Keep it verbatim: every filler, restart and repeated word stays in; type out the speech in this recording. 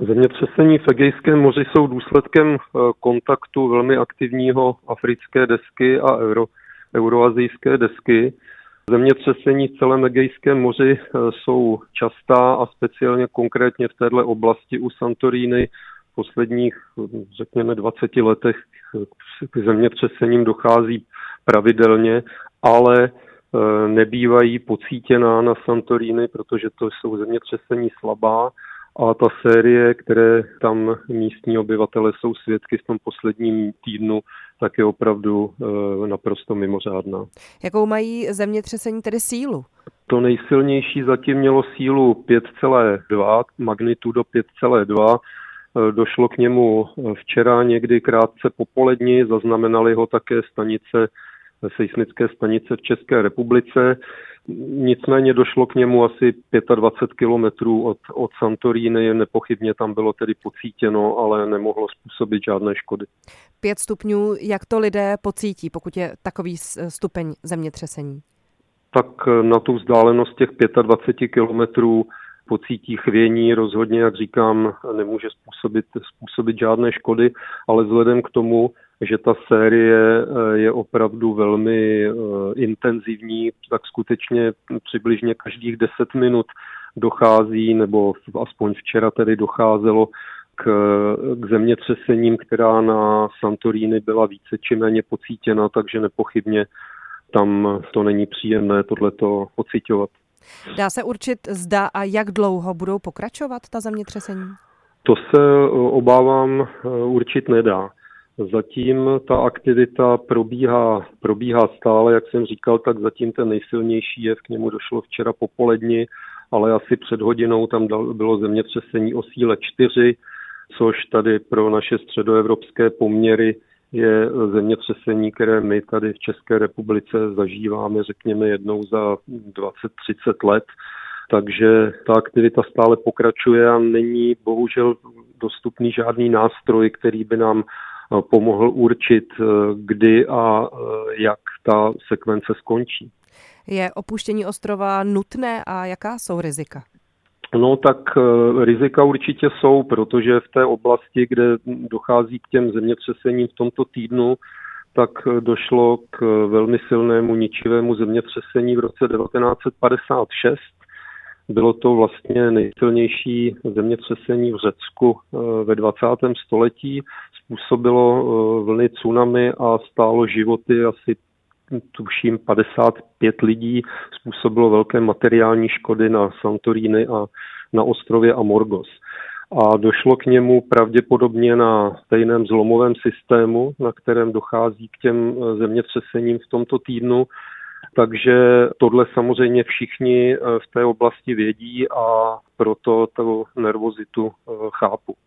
Zemětřesení v Egejském moři jsou důsledkem kontaktu velmi aktivního africké desky a euro, euroazijské desky. Zemětřesení v celém Egejském moři jsou častá a speciálně konkrétně v této oblasti u Santorini v posledních, řekněme, dvaceti letech k zemětřesením dochází pravidelně, ale nebývají pocítěná na Santorini, protože to jsou zemětřesení slabá a ta série, které tam místní obyvatele jsou svědky v tom posledním týdnu, tak je opravdu e, naprosto mimořádná. Jakou mají zemětřesení tedy sílu? To nejsilnější zatím mělo sílu pět celá dva, magnitudo pět celá dva. E, došlo k němu včera někdy krátce popolední, zaznamenali ho také stanice, seismické stanice v České republice. Nicméně došlo k němu asi dvacet pět kilometrů od, od Santorini, nepochybně tam bylo tedy pocítěno, ale nemohlo způsobit žádné škody. Pět stupňů, jak to lidé pocítí, pokud je takový stupeň zemětřesení? Tak na tu vzdálenost těch dvacet pět kilometrů pocítí chvění, rozhodně, jak říkám, nemůže způsobit, způsobit žádné škody, ale vzhledem k tomu, že ta série je opravdu velmi intenzivní, tak skutečně přibližně každých deset minut dochází, nebo aspoň včera tedy docházelo k, k zemětřesením, která na Santorini byla více či méně pocítěna, takže nepochybně tam to není příjemné tohleto pociťovat. Dá se určit, zda a jak dlouho budou pokračovat ta zemětřesení? To se obávám určit nedá. Zatím ta aktivita probíhá, probíhá stále, jak jsem říkal, tak zatím ten nejsilnější jev, k němu došlo včera popoledni, ale asi před hodinou tam bylo zemětřesení o síle čtyři, což tady pro naše středoevropské poměry je zemětřesení, které my tady v České republice zažíváme, řekněme, jednou za dvacet třicet let. Takže ta aktivita stále pokračuje a není bohužel dostupný žádný nástroj, který by nám pomohl určit, kdy a jak ta sekvence skončí. Je opuštění ostrova nutné a jaká jsou rizika? No tak rizika určitě jsou, protože v té oblasti, kde dochází k těm zemětřesením v tomto týdnu, tak došlo k velmi silnému ničivému zemětřesení v roce devatenáct set padesát šest. Bylo to vlastně nejsilnější zemětřesení v Řecku ve dvacátém století. Způsobilo vlny tsunami a stálo životy asi tuším padesát pět lidí. Způsobilo velké materiální škody na Santorini a na ostrově Amorgos. A došlo k němu pravděpodobně na stejném zlomovém systému, na kterém dochází k těm zemětřesením v tomto týdnu. Takže tohle samozřejmě všichni v té oblasti vědí a proto tu nervozitu chápu.